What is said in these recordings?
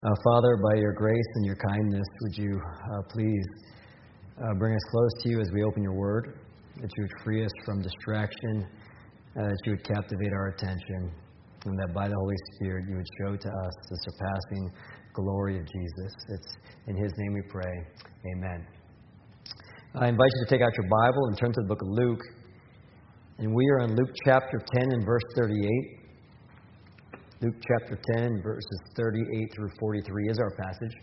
Father, by your grace and your kindness, would you please bring us close to you as we open your word, that you would free us from distraction, that you would captivate our attention, and that by the Holy Spirit you would show to us the surpassing glory of Jesus. It's in His name we pray. Amen. I invite you to take out your Bible and turn to the book of Luke. And we are in Luke chapter 10 and verse 38. Luke chapter 10, verses 38 through 43 is our passage.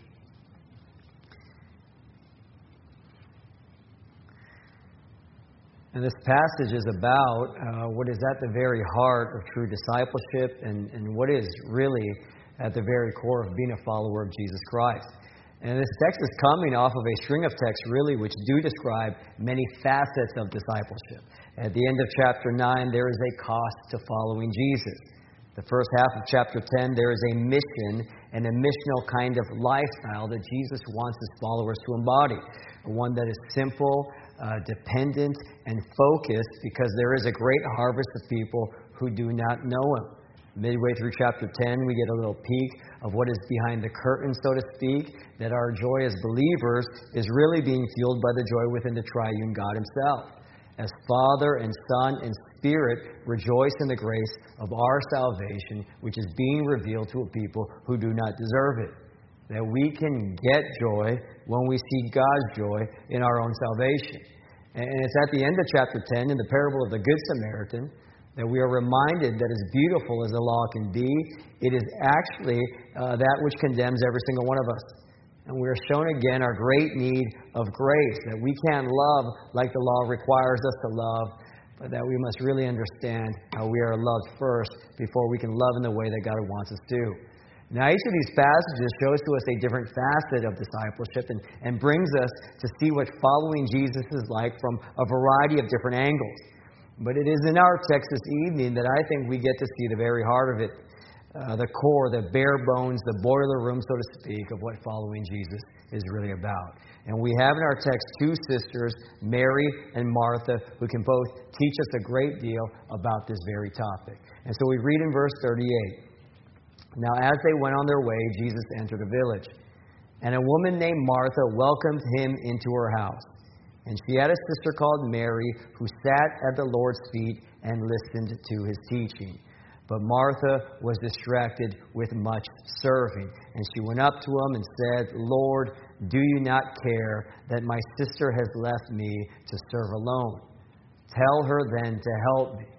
And this passage is about what is at the very heart of true discipleship and what is really at the very core of being a follower of Jesus Christ. And this text is coming off of a string of texts, really, which do describe many facets of discipleship. At the end of chapter 9, there is a cost to following Jesus. The first half of chapter 10, there is a mission and a missional kind of lifestyle that Jesus wants His followers to embody. One that is simple, dependent, and focused, because there is a great harvest of people who do not know Him. Midway through chapter 10, we get a little peek of what is behind the curtain, so to speak, that our joy as believers is really being fueled by the joy within the triune God Himself. As Father and Son and Spirit rejoice in the grace of our salvation, which is being revealed to a people who do not deserve it. That we can get joy when we see God's joy in our own salvation. And it's at the end of chapter 10, in the parable of the Good Samaritan, that we are reminded that as beautiful as the law can be, it is actually that which condemns every single one of us. And we are shown again our great need of grace, that we can't love like the law requires us to love, but that we must really understand how we are loved first before we can love in the way that God wants us to. Now, each of these passages shows to us a different facet of discipleship and brings us to see what following Jesus is like from a variety of different angles. But it is in our text this evening that I think we get to see the very heart of it. The core, the bare bones, the boiler room, so to speak, of what following Jesus is really about. And we have in our text two sisters, Mary and Martha, who can both teach us a great deal about this very topic. And so we read in verse 38, "Now as they went on their way, Jesus entered a village. And a woman named Martha welcomed Him into her house. And she had a sister called Mary, who sat at the Lord's feet and listened to His teaching. But Martha was distracted with much serving. And she went up to Him and said, 'Lord, do you not care that my sister has left me to serve alone? Tell her then to help me.'"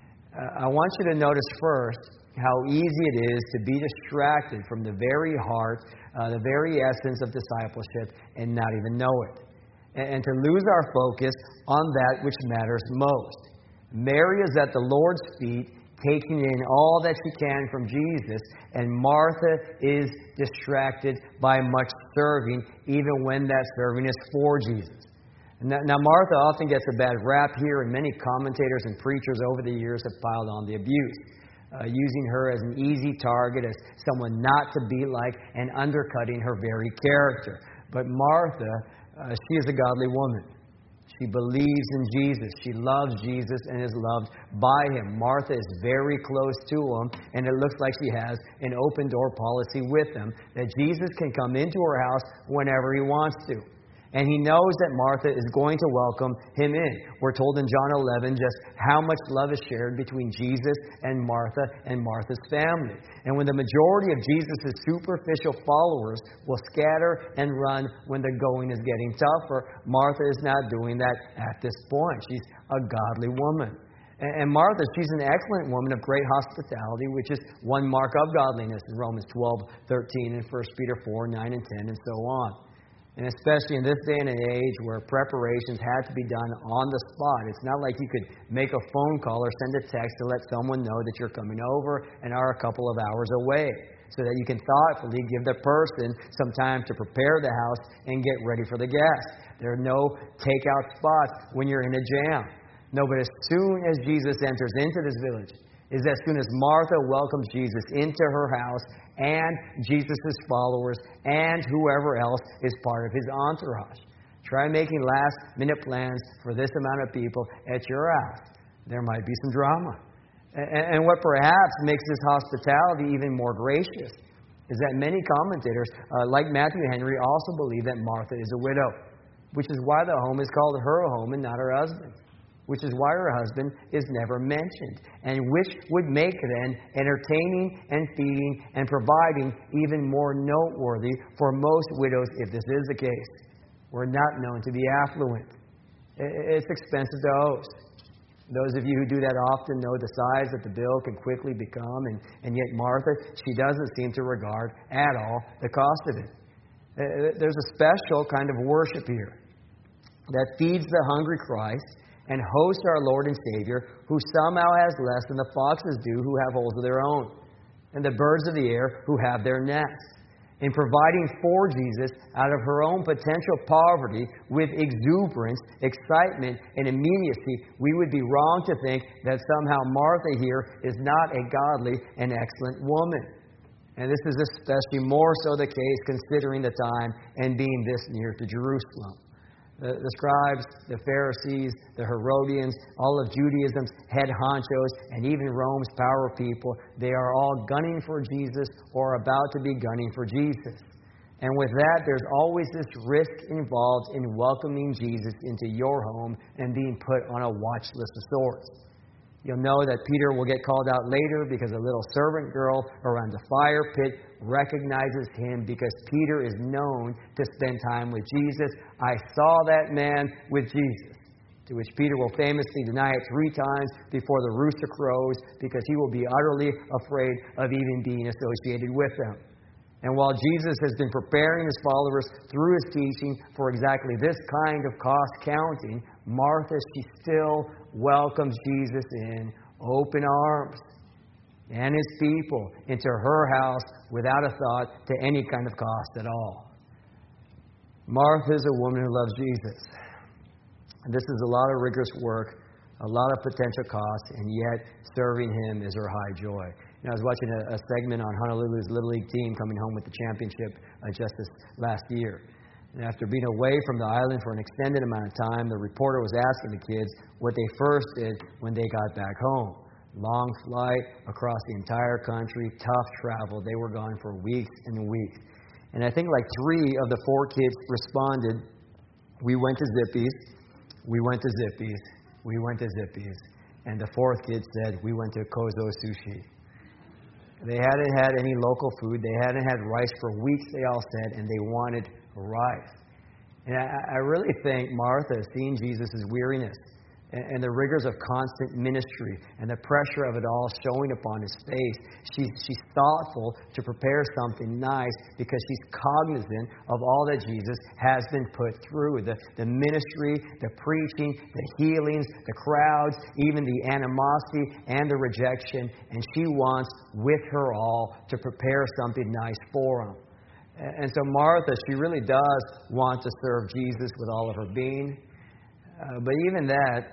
I want you to notice first how easy it is to be distracted from the very heart, the very essence of discipleship, and not even know it. And to lose our focus on that which matters most. Mary is at the Lord's feet, taking in all that she can from Jesus, and Martha is distracted by much serving, even when that serving is for Jesus. Now, Martha often gets a bad rap here, and many commentators and preachers over the years have piled on the abuse, using her as an easy target, as someone not to be like, and undercutting her very character. But Martha, she is a godly woman. She believes in Jesus. She loves Jesus and is loved by Him. Martha is very close to Him, and it looks like she has an open door policy with Him, that Jesus can come into her house whenever He wants to. And He knows that Martha is going to welcome Him in. We're told in John 11 just how much love is shared between Jesus and Martha's family. And when the majority of Jesus' superficial followers will scatter and run when the going is getting tougher, Martha is not doing that at this point. She's a godly woman. And Martha, she's an excellent woman of great hospitality, which is one mark of godliness in Romans 12:13 and 1 Peter 4:9 and 10 and so on. And especially in this day and age where preparations had to be done on the spot. It's not like you could make a phone call or send a text to let someone know that you're coming over and are a couple of hours away, so that you can thoughtfully give the person some time to prepare the house and get ready for the guest. There are no takeout spots when you're in a jam. No, but as soon as Jesus enters into this village, is as soon as Martha welcomes Jesus into her house and Jesus' followers and whoever else is part of His entourage. Try making last-minute plans for this amount of people at your house. There might be some drama. And what perhaps makes this hospitality even more gracious is that many commentators, like Matthew Henry, also believe that Martha is a widow, which is why the home is called her home and not her husband's, which is why her husband is never mentioned, and which would make then entertaining and feeding and providing even more noteworthy for most widows if this is the case. We're not known to be affluent. It's expensive to host. Those of you who do that often know the size that the bill can quickly become, and yet Martha, she doesn't seem to regard at all the cost of it. There's a special kind of worship here that feeds the hungry Christ and hosts our Lord and Savior, who somehow has less than the foxes do who have holes of their own, and the birds of the air who have their nests. In providing for Jesus out of her own potential poverty with exuberance, excitement, and immediacy, we would be wrong to think that somehow Martha here is not a godly and excellent woman. And this is especially more so the case considering the time and being this near to Jerusalem. The scribes, the Pharisees, the Herodians, all of Judaism's head honchos, and even Rome's power people, they are all gunning for Jesus or about to be gunning for Jesus. And with that, there's always this risk involved in welcoming Jesus into your home and being put on a watch list of sorts. You'll know that Peter will get called out later because a little servant girl around the fire pit recognizes him because Peter is known to spend time with Jesus. I saw that man with Jesus. To which Peter will famously deny it 3 times before the rooster crows because he will be utterly afraid of even being associated with them. And while Jesus has been preparing his followers through his teaching for exactly this kind of cost counting, Martha, she still welcomes Jesus in open arms and his people into her house without a thought to any kind of cost at all. Martha is a woman who loves Jesus. And this is a lot of rigorous work, a lot of potential cost, and yet serving him is her high joy. I was watching a segment on Honolulu's Little League team coming home with the championship just this last year. And after being away from the island for an extended amount of time, the reporter was asking the kids what they first did when they got back home. Long flight across the entire country, tough travel. They were gone for weeks and weeks. And I think like 3 of the 4 kids responded, "We went to Zippy's, we went to Zippy's, we went to Zippy's." And the 4th kid said, "We went to Kozo Sushi." They hadn't had any local food. They hadn't had rice for weeks, they all said, and they wanted rice. And I really think Martha, seeing Jesus' weariness and the rigors of constant ministry and the pressure of it all showing upon his face, she's thoughtful to prepare something nice because she's cognizant of all that Jesus has been put through. The ministry, the preaching, the healings, the crowds, even the animosity and the rejection. And she wants, with her all, to prepare something nice for him. And so Martha, she really does want to serve Jesus with all of her being. But even that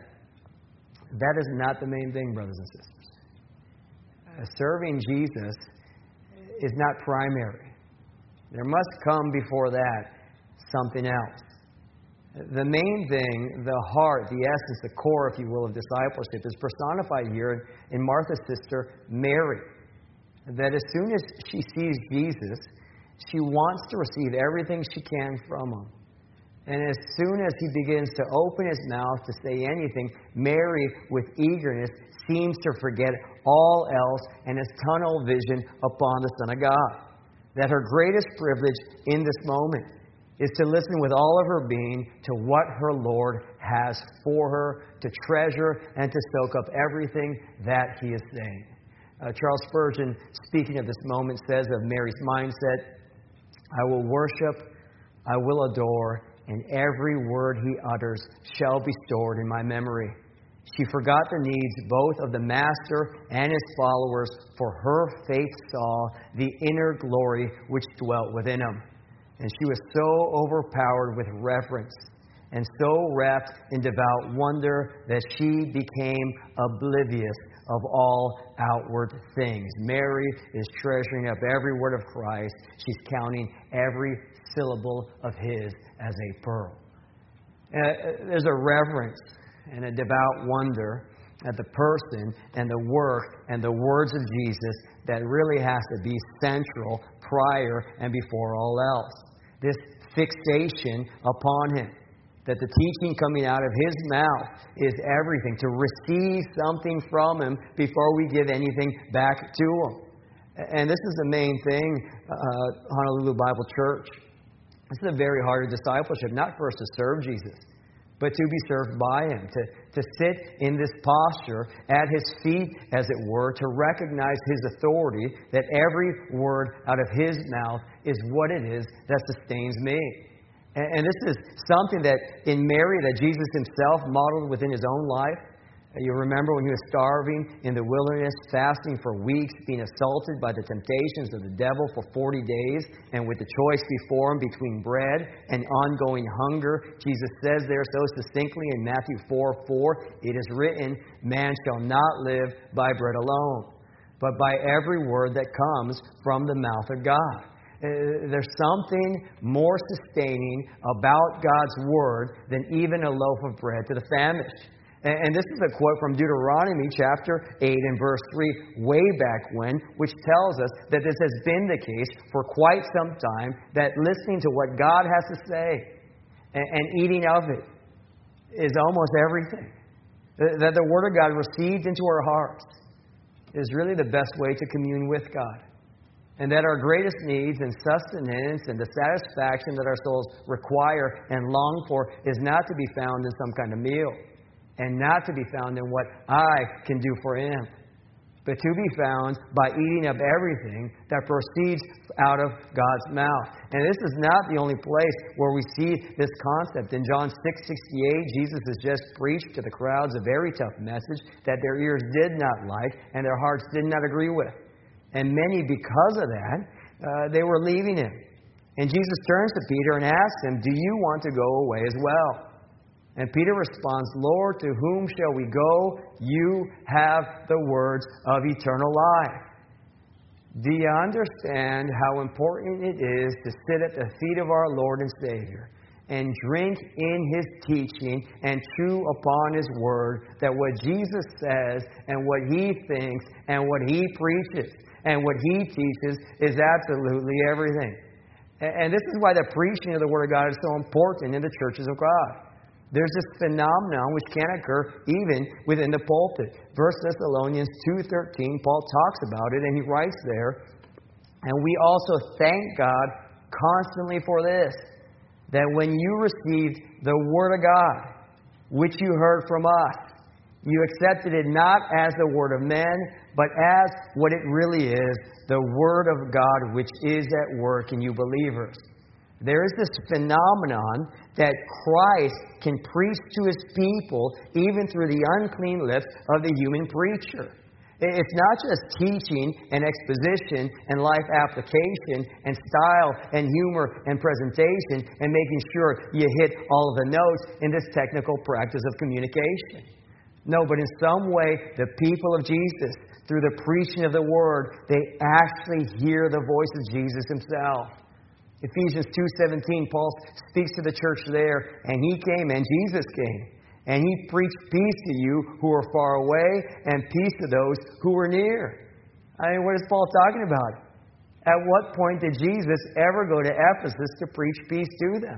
is not the main thing, brothers and sisters. Serving Jesus is not primary. There must come before that something else. The main thing, the heart, the essence, the core, if you will, of discipleship is personified here in Martha's sister, Mary. That as soon as she sees Jesus, she wants to receive everything she can from him. And as soon as he begins to open his mouth to say anything, Mary, with eagerness, seems to forget all else and has tunnel vision upon the Son of God. That her greatest privilege in this moment is to listen with all of her being to what her Lord has for her, to treasure and to soak up everything that he is saying. Charles Spurgeon, speaking of this moment, says of Mary's mindset, "I will worship, I will adore, and every word he utters shall be stored in my memory." She forgot the needs both of the Master and his followers, for her faith saw the inner glory which dwelt within him. And she was so overpowered with reverence and so wrapped in devout wonder that she became oblivious of all outward things. Mary is treasuring up every word of Christ. She's counting every syllable of his as a pearl. There's a reverence and a devout wonder at the person and the work and the words of Jesus that really has to be central prior and before all else. This fixation upon Him, that the teaching coming out of His mouth is everything, to receive something from Him before we give anything back to Him. And this is the main thing, Honolulu Bible Church. This is a very hard discipleship, not for us to serve Jesus, but to be served by Him, to sit in this posture at His feet, as it were, to recognize His authority, that every word out of His mouth is what it is that sustains me. And this is something that in Mary, that Jesus Himself modeled within His own life. You remember when He was starving in the wilderness, fasting for weeks, being assaulted by the temptations of the devil for 40 days, and with the choice before Him between bread and ongoing hunger. Jesus says there so succinctly in Matthew 4:4, it is written, man shall not live by bread alone, but by every word that comes from the mouth of God. There's something more sustaining about God's Word than even a loaf of bread to the famished. And this is a quote from Deuteronomy chapter 8 and verse 3, way back when, which tells us that this has been the case for quite some time, that listening to what God has to say and eating of it is almost everything. That the Word of God received into our hearts is really the best way to commune with God. And that our greatest needs and sustenance and the satisfaction that our souls require and long for is not to be found in some kind of meal, and not to be found in what I can do for Him, but to be found by eating up everything that proceeds out of God's mouth. And this is not the only place where we see this concept. In John 6:68, Jesus has just preached to the crowds a very tough message that their ears did not like and their hearts did not agree with. And many, because of that, they were leaving Him. And Jesus turns to Peter and asks him, do you want to go away as well? And Peter responds, Lord, to whom shall we go? You have the words of eternal life. Do you understand how important it is to sit at the feet of our Lord and Savior and drink in His teaching and chew upon His Word, that what Jesus says and what He thinks and what He preaches and what He teaches is absolutely everything. And this is why the preaching of the Word of God is so important in the churches of God. There's this phenomenon which can occur even within the pulpit. 1 Thessalonians 2:13, Paul talks about it, and he writes there, and we also thank God constantly for this, that when you received the Word of God, which you heard from us, you accepted it not as the word of men, but as what it really is, the Word of God, which is at work in you believers. There is this phenomenon that Christ can preach to His people even through the unclean lips of the human preacher. It's not just teaching and exposition and life application and style and humor and presentation and making sure you hit all of the notes in this technical practice of communication. No, but in some way, the people of Jesus, through the preaching of the Word, they actually hear the voice of Jesus Himself. Ephesians 2:17, Paul speaks to the church there, and He came, and Jesus came, and He preached peace to you who are far away, and peace to those who are near. I mean, what is Paul talking about? At what point did Jesus ever go to Ephesus to preach peace to them?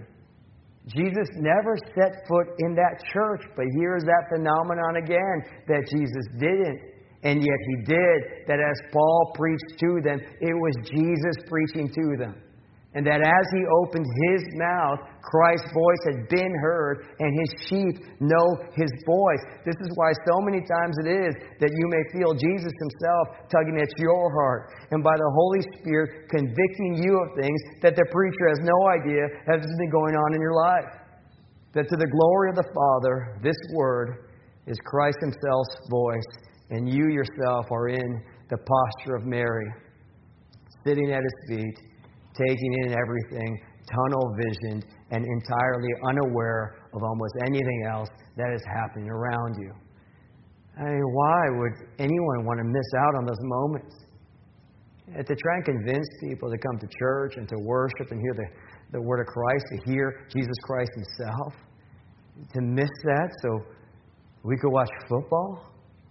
Jesus never set foot in that church, but here is that phenomenon again, that Jesus didn't. And yet He did, that as Paul preached to them, it was Jesus preaching to them. And that as He opened His mouth, Christ's voice had been heard, and His sheep know His voice. This is why so many times it is that you may feel Jesus Himself tugging at your heart, and by the Holy Spirit convicting you of things that the preacher has no idea has been going on in your life. That to the glory of the Father, this Word is Christ Himself's voice, and you yourself are in the posture of Mary, sitting at His feet, taking in everything, tunnel visioned, and entirely unaware of almost anything else that is happening around you. I mean, why would anyone want to miss out on those moments? To try and convince people to come to church and to worship and hear the Word of Christ, to hear Jesus Christ Himself, to miss that so we could watch football?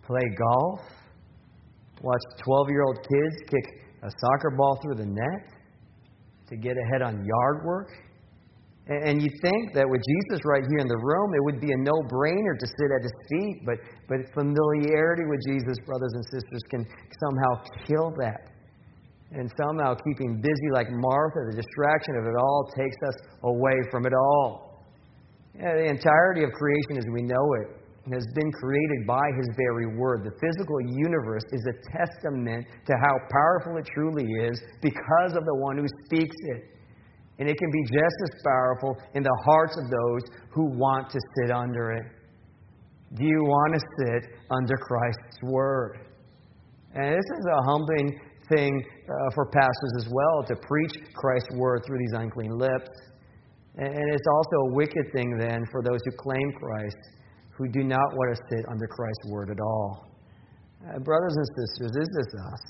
play golf, watch 12-year-old kids kick a soccer ball through the net, to get ahead on yard work. And you think that with Jesus right here in the room, it would be a no-brainer to sit at His feet. But familiarity with Jesus, brothers and sisters, can somehow kill that. And somehow keeping busy like Martha, the distraction of it all takes us away from it all. Yeah, the entirety of creation as we know it has been created by His very Word. The physical universe is a testament to how powerful it truly is because of the one who speaks it. And it can be just as powerful in the hearts of those who want to sit under it. Do you want to sit under Christ's Word? And this is a humbling thing for pastors as well, to preach Christ's Word through these unclean lips. And it's also a wicked thing then for those who claim Christ, who do not want to sit under Christ's Word at all. Brothers and sisters, is this us?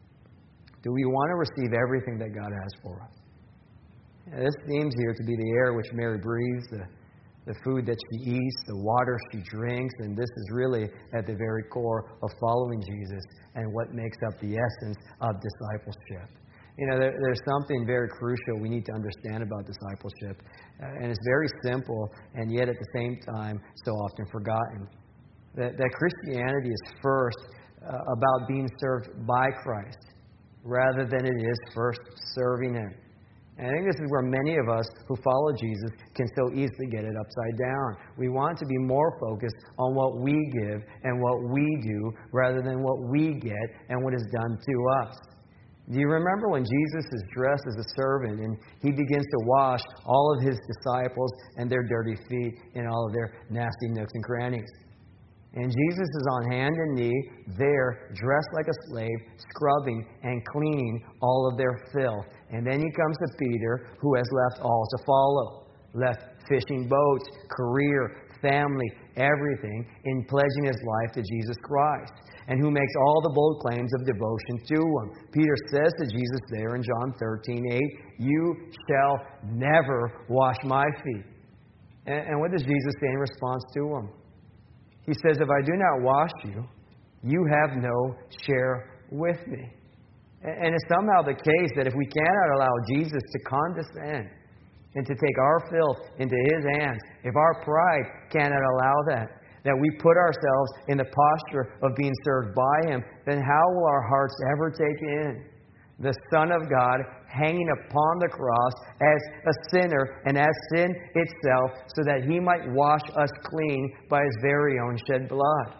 Do we want to receive everything that God has for us? This seems here to be the air which Mary breathes, the food that she eats, the water she drinks, and this is really at the very core of following Jesus and what makes up the essence of discipleship. You know, there's something very crucial we need to understand about discipleship, and it's very simple, and yet at the same time so often forgotten. That Christianity is first about being served by Christ, rather than it is first serving Him. And I think this is where many of us who follow Jesus can so easily get it upside down. We want to be more focused on what we give and what we do rather than what we get and what is done to us. Do you remember when Jesus is dressed as a servant and He begins to wash all of His disciples and their dirty feet in all of their nasty nooks and crannies? And Jesus is on hand and knee there, dressed like a slave, scrubbing and cleaning all of their filth. And then He comes to Peter, who has left all to follow. Left fishing boats, career, family, everything, in pledging his life to Jesus Christ. And who makes all the bold claims of devotion to Him. Peter says to Jesus there in John 13:8, "You shall never wash my feet." And what does Jesus say in response to him? He says, "If I do not wash you, you have no share with me." And it's somehow the case that if we cannot allow Jesus to condescend and to take our filth into His hands, if our pride cannot allow that we put ourselves in the posture of being served by Him, then how will our hearts ever take in the Son of God hanging upon the cross as a sinner and as sin itself, so that He might wash us clean by His very own shed blood?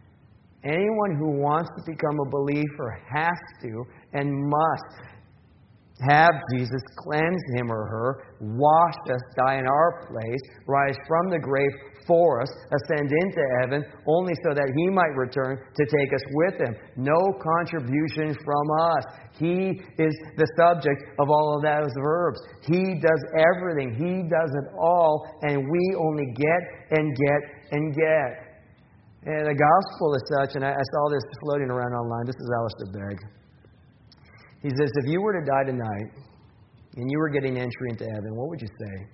Anyone who wants to become a believer has to and must have Jesus cleanse him or her, wash us, die in our place, rise from the grave for us, ascend into heaven, only so that He might return to take us with Him. No contribution from us. He is the subject of all of those verbs. He does everything. He does it all, and we only get and get and get. And the gospel is such, and I saw this floating around online. This is Alistair Begg. He says, if you were to die tonight and you were getting entry into heaven, what would you say?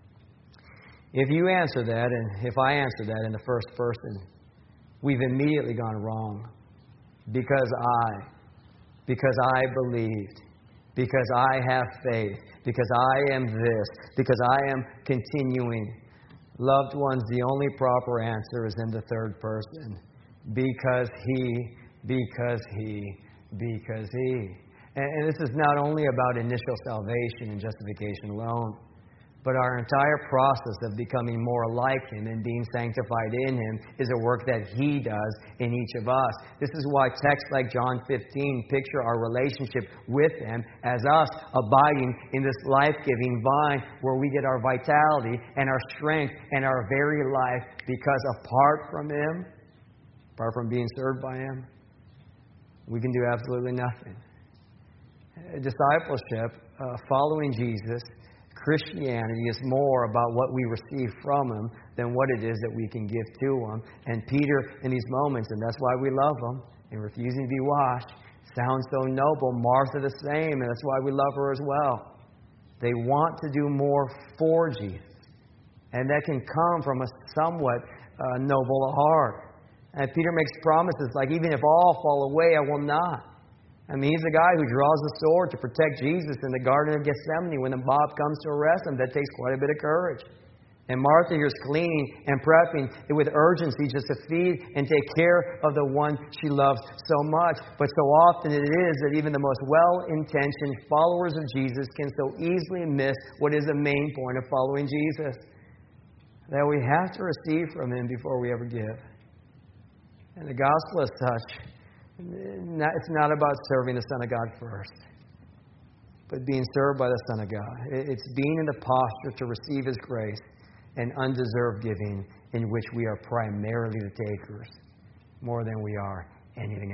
If you answer that, and if I answer that in the first person, we've immediately gone wrong. Because I believed, because I have faith, because I am this, because I am continuing. Loved ones, the only proper answer is in the third person. Because He. And this is not only about initial salvation and justification alone, but our entire process of becoming more like Him and being sanctified in Him is a work that He does in each of us. This is why texts like John 15 picture our relationship with Him as us abiding in this life-giving vine where we get our vitality and our strength and our very life, because apart from Him, apart from being served by Him, we can do absolutely nothing. Discipleship, following Jesus, Christianity is more about what we receive from Him than what it is that we can give to Him. And Peter, in these moments, and that's why we love Him, in refusing to be washed, sounds so noble. Martha the same, and that's why we love her as well. They want to do more for Jesus. And that can come from a somewhat noble heart. And Peter makes promises like, even if all fall away, I will not. I mean, he's the guy who draws the sword to protect Jesus in the Garden of Gethsemane when the mob comes to arrest him. That takes quite a bit of courage. And Martha here is cleaning and prepping with urgency just to feed and take care of the one she loves so much. But so often it is that even the most well-intentioned followers of Jesus can so easily miss what is the main point of following Jesus. That we have to receive from Him before we ever give. And the gospel as such, it's not about serving the Son of God first, but being served by the Son of God. It's being in the posture to receive His grace and undeserved giving in which we are primarily the takers, more than we are anything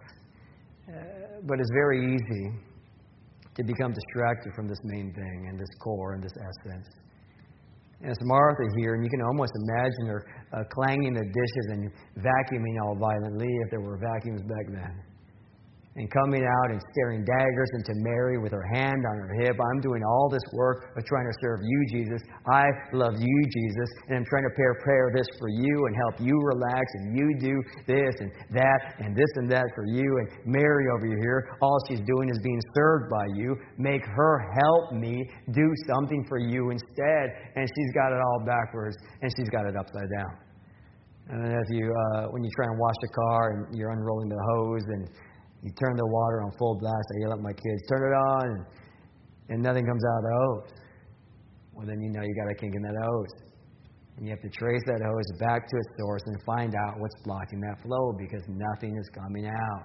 else. But it's very easy to become distracted from this main thing and this core and this essence. And it's Martha here, and you can almost imagine her clanging the dishes and vacuuming all violently, if there were vacuums back then. And coming out and staring daggers into Mary with her hand on her hip. I'm doing all this work of trying to serve you, Jesus. I love you, Jesus. And I'm trying to prepare this for you and help you relax. And you do this and that for you. And Mary over here, all she's doing is being served by you. Make her help me do something for you instead. And she's got it all backwards. And she's got it upside down. And if you, when you try and wash the car and you're unrolling the hose and you turn the water on full blast, I yell at my kids, turn it on, and nothing comes out of the hose. Well, then you know you got a kink in that hose. And you have to trace that hose back to its source and find out what's blocking that flow, because nothing is coming out.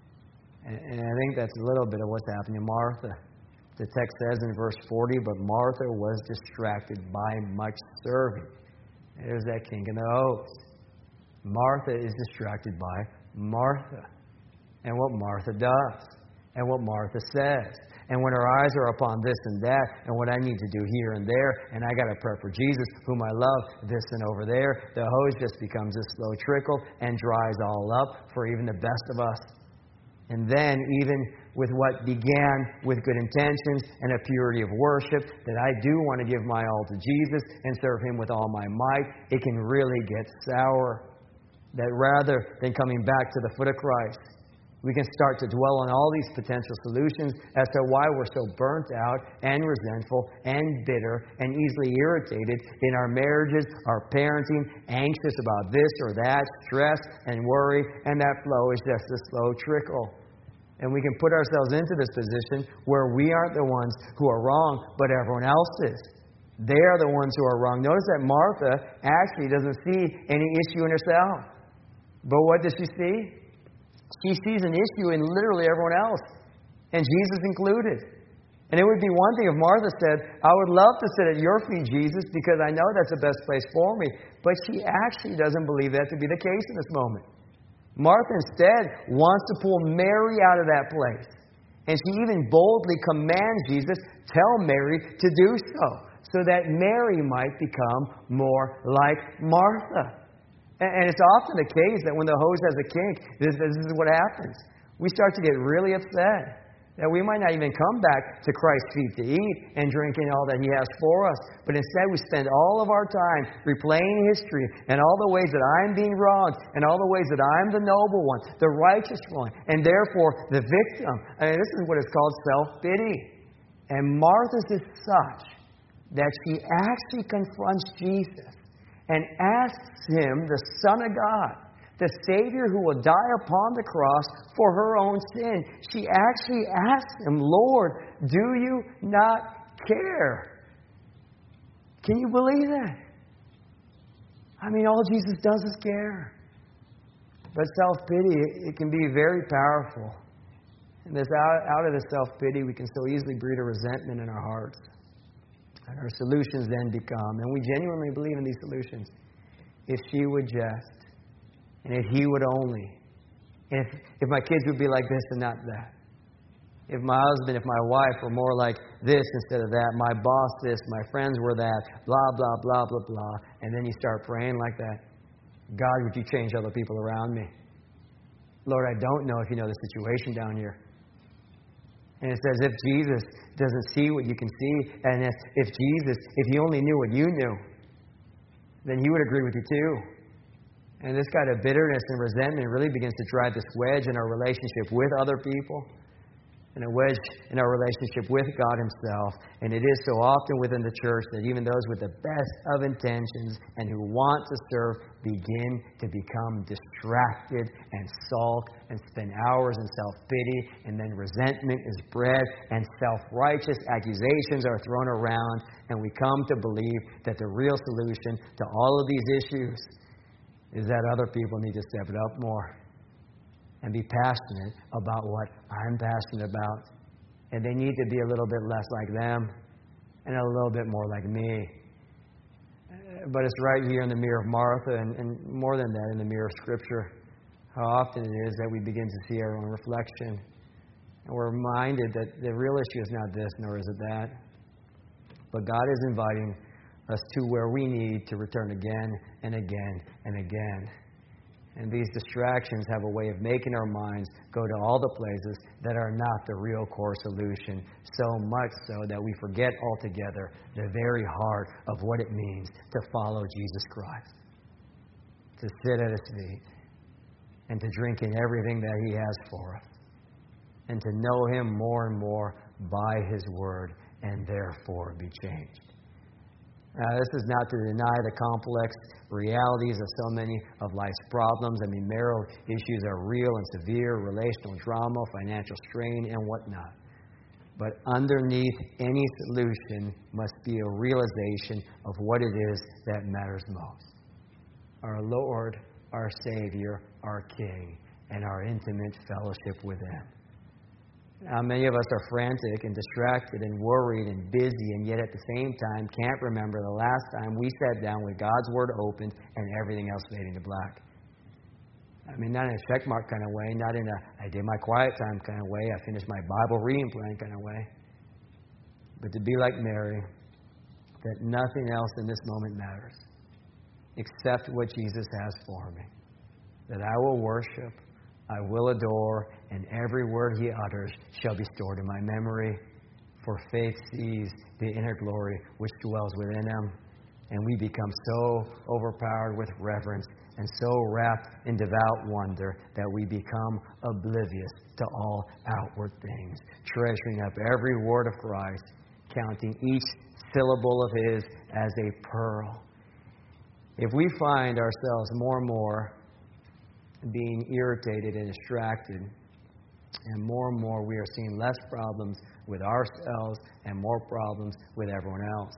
And I think that's a little bit of what's happening to Martha. The text says in verse 40, but Martha was distracted by much serving. There's that kink in the hose. Martha is distracted by Martha. And what Martha does, and what Martha says. And when her eyes are upon this and that, and what I need to do here and there, and I got to prep for Jesus, whom I love, this and over there, the hose just becomes a slow trickle and dries all up for even the best of us. And then, even with what began with good intentions and a purity of worship, that I do want to give my all to Jesus and serve Him with all my might, it can really get sour. That rather than coming back to the foot of Christ, we can start to dwell on all these potential solutions as to why we're so burnt out and resentful and bitter and easily irritated in our marriages, our parenting, anxious about this or that, stress and worry, and that flow is just a slow trickle. And we can put ourselves into this position where we aren't the ones who are wrong, but everyone else is. They are the ones who are wrong. Notice that Martha actually doesn't see any issue in herself. But what does she see? She sees an issue in literally everyone else, and Jesus included. And it would be one thing if Martha said, I would love to sit at your feet, Jesus, because I know that's the best place for me. But she actually doesn't believe that to be the case in this moment. Martha instead wants to pull Mary out of that place. And she even boldly commands Jesus, tell Mary to do so that Mary might become more like Martha. And it's often the case that when the hose has a kink, this is what happens. We start to get really upset that we might not even come back to Christ's feet to eat and drink in all that He has for us. But instead we spend all of our time replaying history and all the ways that I'm being wronged and all the ways that I'm the noble one, the righteous one, and therefore the victim. I mean, this is what is called self-pity. And Martha's is such that she actually confronts Jesus and asks Him, the Son of God, the Savior who will die upon the cross for her own sin. She actually asks Him, Lord, do you not care? Can you believe that? I mean, all Jesus does is care. But self-pity, it can be very powerful. And this out of the self-pity, we can so easily breed a resentment in our hearts. And our solutions then become, and we genuinely believe in these solutions, if she would just, and if he would only, if my kids would be like this and not that, if my husband, if my wife were more like this instead of that, my boss this, my friends were that, blah, blah, blah, blah, blah, and then you start praying like that. God, would you change other people around me? Lord, I don't know if you know the situation down here. And it's as if Jesus doesn't see what you can see. And if Jesus, if He only knew what you knew, then He would agree with you too. And this kind of bitterness and resentment really begins to drive this wedge in our relationship with other people, and a wedge in our relationship with God Himself. And it is so often within the church that even those with the best of intentions and who want to serve begin to become distracted and sulk and spend hours in self-pity, and then resentment is bred and self-righteous accusations are thrown around, and we come to believe that the real solution to all of these issues is that other people need to step it up more and be passionate about what I'm passionate about. And they need to be a little bit less like them and a little bit more like me. But it's right here in the mirror of Martha, and more than that, in the mirror of Scripture, how often it is that we begin to see our own reflection. And we're reminded that the real issue is not this, nor is it that. But God is inviting us to where we need to return again and again and again. And these distractions have a way of making our minds go to all the places that are not the real core solution, so much so that we forget altogether the very heart of what it means to follow Jesus Christ, to sit at His feet and to drink in everything that He has for us, and to know Him more and more by His Word, and therefore be changed. This is not to deny the complex realities of so many of life's problems. I mean, marital issues are real and severe, relational drama, financial strain, and whatnot. But underneath any solution must be a realization of what it is that matters most. Our Lord, our Savior, our King, and our intimate fellowship with Him. Now, many of us are frantic and distracted and worried and busy, and yet at the same time can't remember the last time we sat down with God's Word opened and everything else fading to black. I mean, not in a checkmark kind of way, not in a I did my quiet time kind of way, I finished my Bible reading plan kind of way. But to be like Mary, that nothing else in this moment matters except what Jesus has for me. That I will worship, I will adore, and every word He utters shall be stored in my memory. For faith sees the inner glory which dwells within Him. And we become so overpowered with reverence and so wrapped in devout wonder that we become oblivious to all outward things, treasuring up every word of Christ, counting each syllable of His as a pearl. If we find ourselves more and more being irritated and distracted, and more we are seeing less problems with ourselves and more problems with everyone else.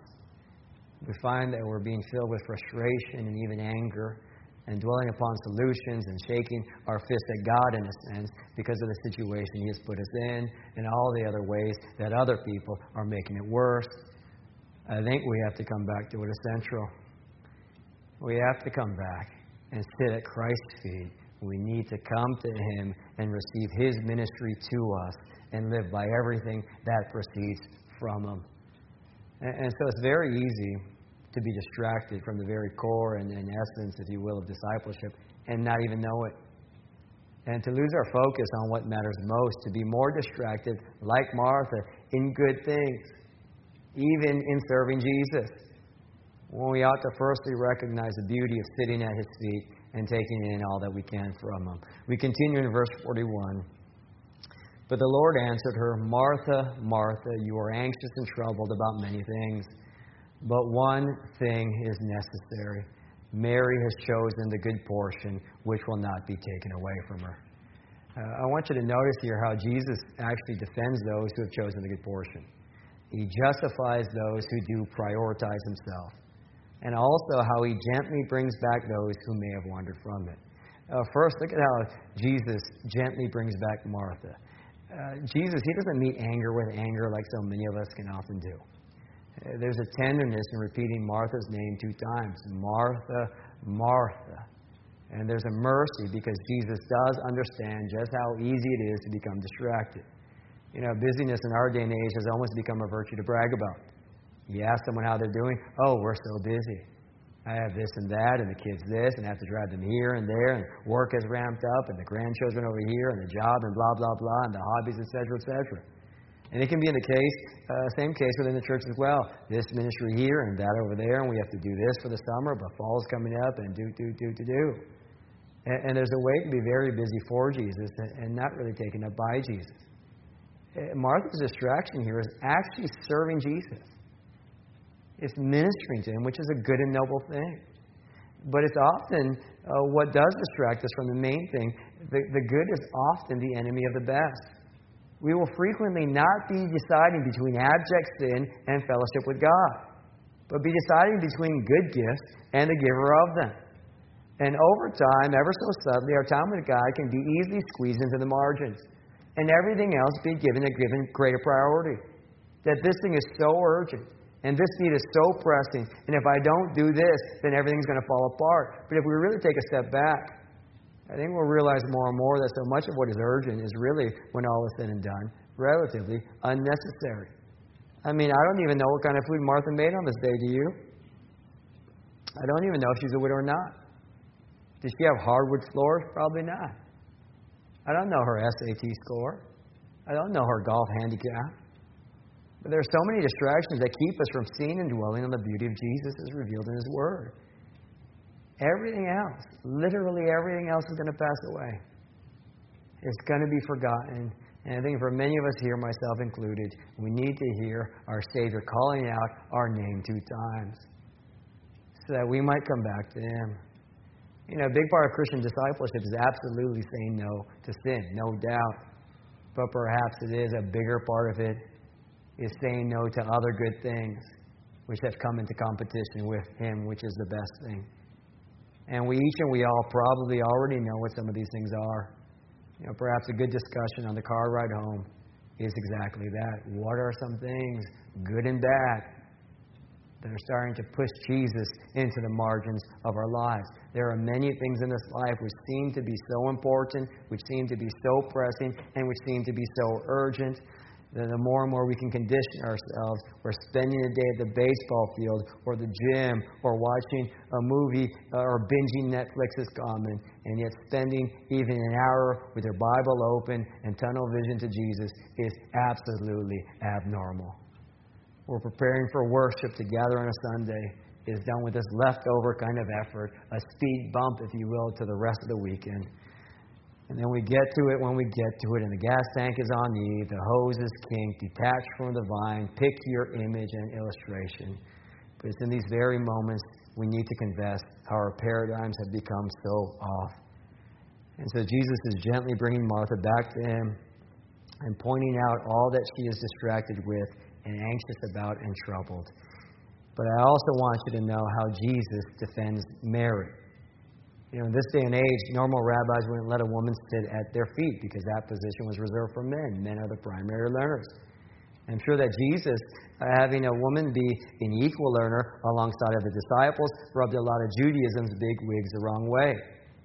We find that we're being filled with frustration and even anger, and dwelling upon solutions and shaking our fist at God in a sense because of the situation He has put us in and all the other ways that other people are making it worse. I think we have to come back to what is central. We have to come back and sit at Christ's feet. We need to come to Him and receive His ministry to us and live by everything that proceeds from Him. And so it's very easy to be distracted from the very core and essence, if you will, of discipleship and not even know it. And to lose our focus on what matters most, to be more distracted, like Martha, in good things, even in serving Jesus, when we ought to firstly recognize the beauty of sitting at His feet and taking in all that we can from Him. We continue in verse 41. But the Lord answered her, Martha, Martha, you are anxious and troubled about many things, but one thing is necessary. Mary has chosen the good portion, which will not be taken away from her. I want you to notice here how Jesus actually defends those who have chosen the good portion. He justifies those who do prioritize Himself. And also how He gently brings back those who may have wandered from it. First, look at how Jesus gently brings back Martha. Jesus, He doesn't meet anger with anger like so many of us can often do. There's a tenderness in repeating Martha's name 2 times. Martha, Martha. And there's a mercy because Jesus does understand just how easy it is to become distracted. You know, busyness in our day and age has almost become a virtue to brag about. You ask someone how they're doing, oh, we're so busy. I have this and that, and the kids this, and I have to drive them here and there, and work has ramped up, and the grandchildren over here, and the job, and blah, blah, blah, and the hobbies, etc., etc. And it can be in the case, same case within the church as well. This ministry here and that over there, and we have to do this for the summer, but fall's coming up, and do. And there's a way to be very busy for Jesus and not really taken up by Jesus. Martha's distraction here is actually serving Jesus. It's ministering to Him, which is a good and noble thing. But it's often what does distract us from the main thing. The good is often the enemy of the best. We will frequently not be deciding between abject sin and fellowship with God, but be deciding between good gifts and the giver of them. And over time, ever so subtly, our time with God can be easily squeezed into the margins, and everything else be given greater priority. That this thing is so urgent, and this need is so pressing, and if I don't do this, then everything's going to fall apart. But if we really take a step back, I think we'll realize more and more that so much of what is urgent is really, when all is said and done, relatively unnecessary. I mean, I don't even know what kind of food Martha made on this day, do you? I don't even know if she's a widow or not. Did she have hardwood floors? Probably not. I don't know her SAT score. I don't know her golf handicap. But there are so many distractions that keep us from seeing and dwelling on the beauty of Jesus as revealed in His Word. Everything else, literally everything else, is going to pass away. It's going to be forgotten. And I think for many of us here, myself included, we need to hear our Savior calling out our name 2 times so that we might come back to Him. You know, a big part of Christian discipleship is absolutely saying no to sin, no doubt. But perhaps it is a bigger part of it is saying no to other good things which have come into competition with Him, which is the best thing. And we each and we all probably already know what some of these things are. You know, perhaps a good discussion on the car ride home is exactly that. What are some things, good and bad, that are starting to push Jesus into the margins of our lives? There are many things in this life which seem to be so important, which seem to be so pressing, and which seem to be so urgent, that the more and more we can condition ourselves, we're spending a day at the baseball field or the gym or watching a movie or binging Netflix is common, and yet spending even an hour with your Bible open and tunnel vision to Jesus is absolutely abnormal. We're preparing for worship to gather on a Sunday is done with this leftover kind of effort, a speed bump, if you will, to the rest of the weekend. And then we get to it when we get to it, and the gas tank is on E, the hose is kinked, detached from the vine, pick your image and illustration. But it's in these very moments we need to confess how our paradigms have become so off. And so Jesus is gently bringing Martha back to Him and pointing out all that she is distracted with and anxious about and troubled. But I also want you to know how Jesus defends Mary. You know, in this day and age, normal rabbis wouldn't let a woman sit at their feet because that position was reserved for men. Men are the primary learners. I'm sure that Jesus, having a woman be an equal learner alongside of the disciples, rubbed a lot of Judaism's big wigs the wrong way.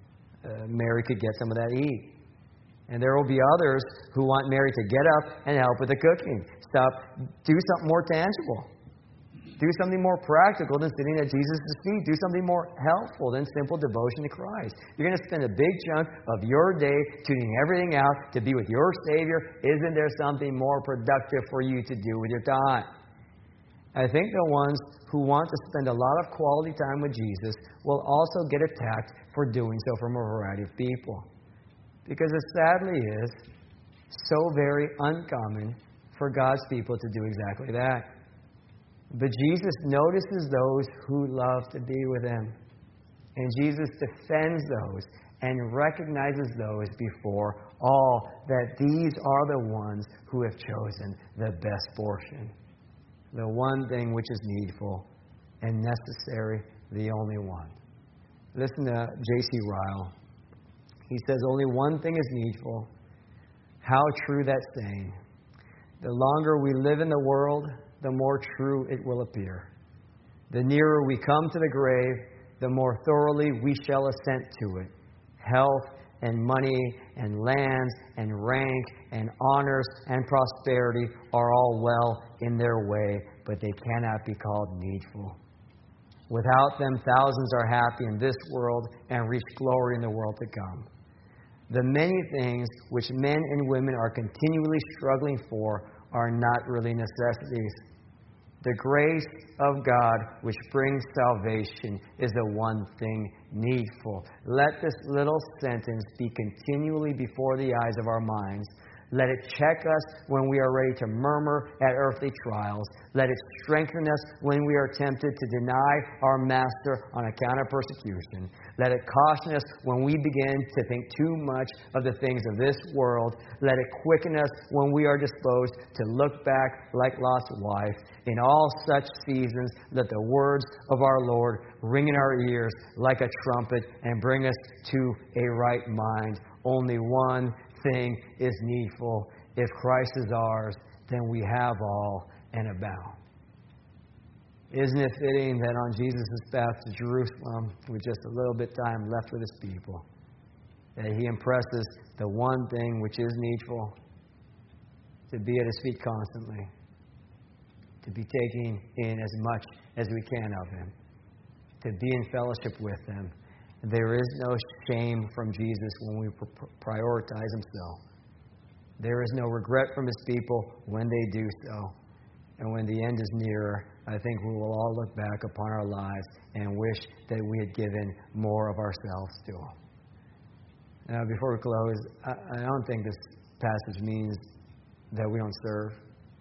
Mary could get some of that eat. And there will be others who want Mary to get up and help with the cooking. Do something more tangible. Do something more practical than sitting at Jesus' feet. Do something more helpful than simple devotion to Christ. You're going to spend a big chunk of your day tuning everything out to be with your Savior. Isn't there something more productive for you to do with your time? I think the ones who want to spend a lot of quality time with Jesus will also get attacked for doing so from a variety of people. Because it sadly is so very uncommon for God's people to do exactly that. But Jesus notices those who love to be with Him. And Jesus defends those and recognizes those before all that these are the ones who have chosen the best portion. The one thing which is needful and necessary, the only one. Listen to J.C. Ryle. He says, only one thing is needful. How true that saying. The longer we live in the world, the more true it will appear. The nearer we come to the grave, the more thoroughly we shall assent to it. Health and money and lands and rank and honors and prosperity are all well in their way, but they cannot be called needful. Without them, thousands are happy in this world and reach glory in the world to come. The many things which men and women are continually struggling for are not really necessities. The grace of God which brings salvation is the one thing needful. Let this little sentence be continually before the eyes of our minds. Let it check us when we are ready to murmur at earthly trials. Let it strengthen us when we are tempted to deny our Master on account of persecution. Let it caution us when we begin to think too much of the things of this world. Let it quicken us when we are disposed to look back like Lot's wife. In all such seasons, let the words of our Lord ring in our ears like a trumpet and bring us to a right mind. Only one thing is needful. If Christ is ours, then we have all and abound. Isn't it fitting that on Jesus' path to Jerusalem, with just a little bit time left with His people, that He impresses the one thing which is needful, to be at His feet constantly, to be taking in as much as we can of Him, to be in fellowship with Him. There is no shame from Jesus when we prioritize Himself. There is no regret from His people when they do so. And when the end is nearer, I think we will all look back upon our lives and wish that we had given more of ourselves to Him. Now, before we close, I don't think this passage means that we don't serve.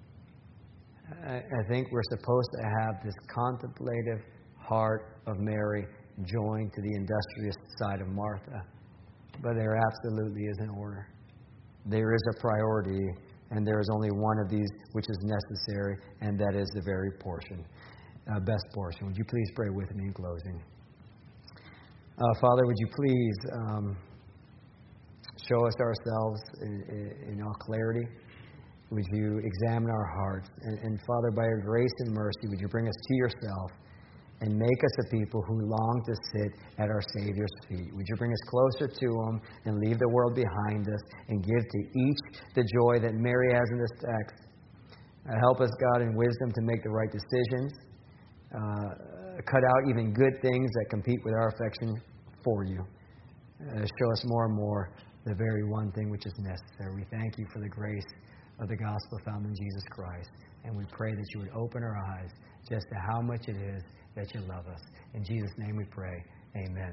I think we're supposed to have this contemplative heart of Mary joined to the industrious side of Martha. But there absolutely is an order. There is a priority, and there is only one of these which is necessary, and that is the very best portion. Would you please pray with me in closing? Father, would you please show us ourselves in all clarity? Would you examine our hearts? And Father, by your grace and mercy, would you bring us to yourself and make us a people who long to sit at our Savior's feet? Would you bring us closer to Him and leave the world behind us and give to each the joy that Mary has in this text? Help us, God, in wisdom to make the right decisions. Cut out even good things that compete with our affection for you. Show us more and more the very one thing which is necessary. We thank you for the grace of the gospel found in Jesus Christ. And we pray that you would open our eyes just to how much it is that you love us. In Jesus' name we pray. Amen.